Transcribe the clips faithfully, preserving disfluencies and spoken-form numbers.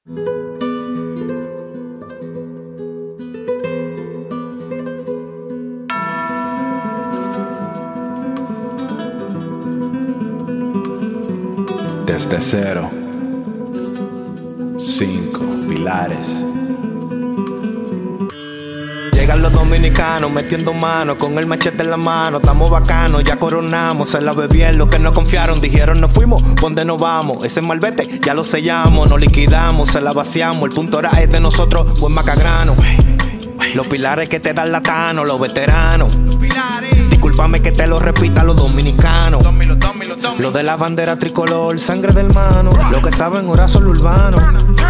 Desde cero, cinco pilares. Llegan los dominicanos metiendo mano con el machete en la mano. Estamos bacanos, ya coronamos. Se la bebieron los que no confiaron. Dijeron nos fuimos, ¿dónde nos vamos? Ese malvete ya lo sellamos. Nos liquidamos, se la vaciamos. El punto ahora es de nosotros, buen macagrano. Los pilares que te dan latano, los veteranos. Discúlpame que te lo repita, los dominicanos. Los de la bandera tricolor, sangre del mano. Los que saben ahora son los urbanos.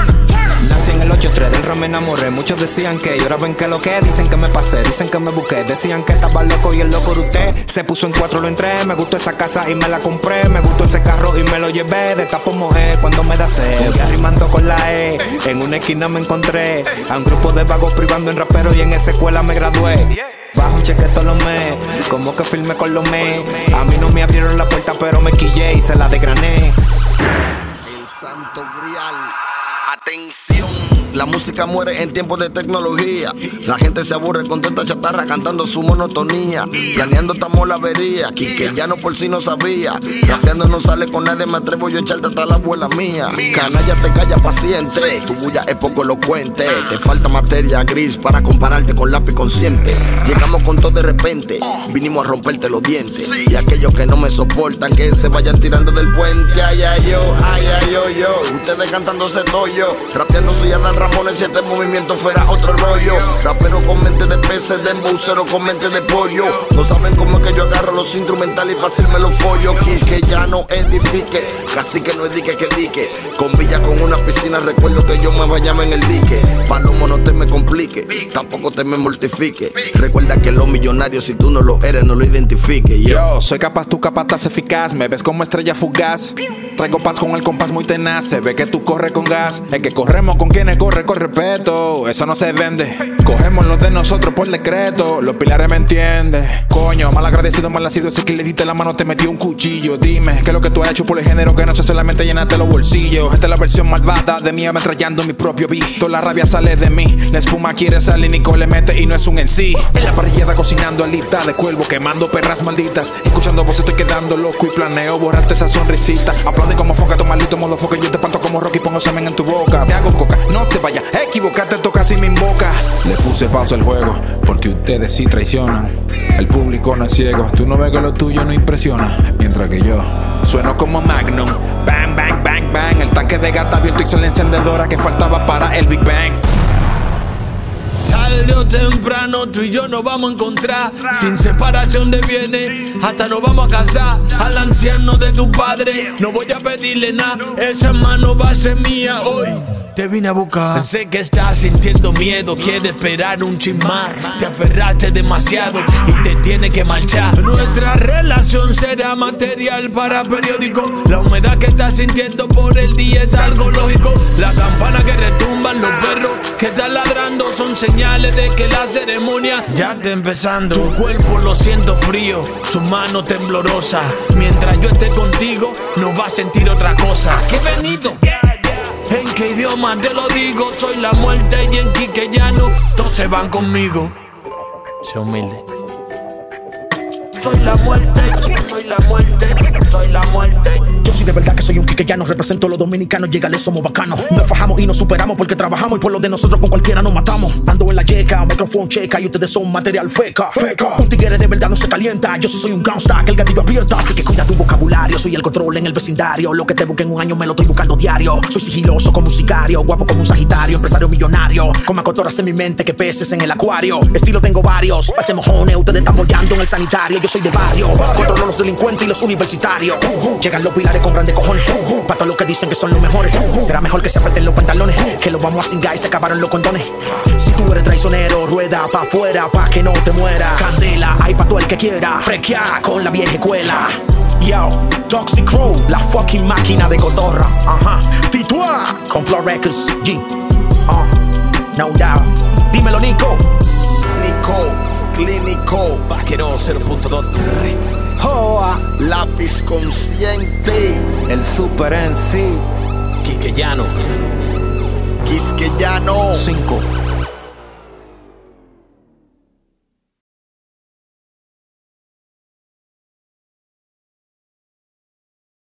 Nací en el ocho tres, del ram me enamoré. Muchos decían que, y ahora ven que lo que. Dicen que me pasé, dicen que me busqué. Decían que estaba loco y el loco de usted se puso en cuatro, lo entré. Me gustó esa casa y me la compré. Me gustó ese carro y me lo llevé. De tapo mojé cuando me da sed. Voy arrimando con la E, en una esquina me encontré a un grupo de vagos privando en rapero y en esa escuela me gradué. Bajo un cheque todos los meses, como que firmé con los mes. A mí no me abrieron la puerta pero me quillé y se la desgrané. El santo grial. Atención. La música muere en tiempos de tecnología. La gente se aburre con tanta chatarra cantando su monotonía. Planeando estamos la avería. Quique ya no por si no sabía. Rapeando no sale con nadie, me atrevo yo a echarte hasta la abuela mía. Canalla te calla paciente, tu bulla es poco elocuente. Te falta materia gris para compararte con lápiz consciente. Llegamos con todo de repente, vinimos a romperte los dientes. Y aquellos que no me soportan, que se vayan tirando del puente. Ay, ay, yo, ay, ay, yo, yo. Ustedes cantándose todo yo, rapeando su yardan Ramones, si este movimiento fuera otro rollo. Rapero con mente de peces, de embusero con mente de pollo. No saben cómo es que yo agarro los instrumentales y fácil me los follo. Que ya no edifique, casi que no es dique que dique. Con villa con una piscina, recuerdo que yo me bañaba en el dique. Palomo no te me complique, tampoco te me mortifique. Recuerda que los millonarios si tú no lo eres no lo identifiques. Yo, yo soy capaz, tu capaz estás eficaz. Me ves como estrella fugaz. Traigo paz con el compás muy tenaz. Se ve que tú corres con gas. Es que corremos con quienes corre con respeto. Eso no se vende. Cogemos los de nosotros por decreto. Los pilares me entienden. Coño, mal agradecido, mal nacido. Ese que le diste la mano te metió un cuchillo. Dime, ¿qué es lo que tú has hecho por el género? Que no sé solamente llenarte los bolsillos. Esta es la versión malvada de mí ametrallando mi propio beat. Toda la rabia sale de mí. La espuma quiere salir, Nico le mete y no es un en sí. En la parrillada cocinando alita de cuervo, quemando perras malditas. Escuchando voces estoy quedando loco y planeo borrarte esa sonrisita. Aplaude como foca, tu maldito modo foca. Yo te espanto como Rocky, pongo semen en tu boca. Te hago coca, no te vayas a equivocar, te toca si me invoca. Le puse pausa al juego, porque ustedes sí traicionan. El público no es ciego, tú no ves que lo tuyo no impresiona. Mientras que yo sueno como Magnum. Bang, bang, bang, bang. El tanque de gata abierto hizo la encendedora que faltaba para el Big Bang. Tarde o temprano tú y yo nos vamos a encontrar. Sin separación de bienes, hasta nos vamos a casar. Al anciano de tu padre no voy a pedirle nada. Esa mano va a ser mía hoy. Te vine a buscar. Sé que estás sintiendo miedo, quieres esperar un chin más. Te aferraste demasiado y te tienes que marchar. Nuestra relación será material para periódico. La humedad que estás sintiendo por el día es algo lógico. La campana que retumban, los perros que están ladrando son señales de que la ceremonia ya está empezando. Tu cuerpo lo siento frío, tu mano temblorosa. Mientras yo esté contigo, no vas a sentir otra cosa. ¿Qué venido? ¿En qué idioma te lo digo? Soy la muerte y en quiqueyano todos se van conmigo. Sé humilde. Soy la muerte, soy la muerte, soy la muerte. Yo sí de verdad que soy un quiqueyano, represento a los dominicanos, llegale, somos bacanos. Nos fajamos y nos superamos porque trabajamos y por lo de nosotros con cualquiera nos matamos. Ando en la yeca, micrófono checa y ustedes son material feca. feca. Un tigre de verdad no se calienta, yo sí soy un gangsta, que el gatillo abierta. Así que cuida tu vocabulario, soy el control en el vecindario. Lo que te busque en un año me lo estoy buscando diario. Soy sigiloso como un sicario, guapo como un sagitario, empresario millonario. Con más cotorras en mi mente que peces en el acuario. Estilo tengo varios, pasen mojones, ustedes están mollando en el sanitario. Yo soy de barrio, controlo los delincuentes y los universitarios. Llegan los pilares con grandes cojones, para todos los que dicen que son los mejores. Será mejor que se apreten los pantalones, que los vamos a cingar y se acabaron los condones. Si tú eres traicionero, rueda pa' afuera pa' que no te muera. Candela, hay pa' todo el que quiera frequear con la vieja escuela. Yo, Toxic Crew, la fucking máquina de cotorra. Ajá, Titua, con Flow Records, G. Uh, no doubt. Dímelo, Nico. Nico, clínico, vaquero cero punto dos. Joa, lápiz consciente. el super en sí. Quiqueyano. ya no. Cinco,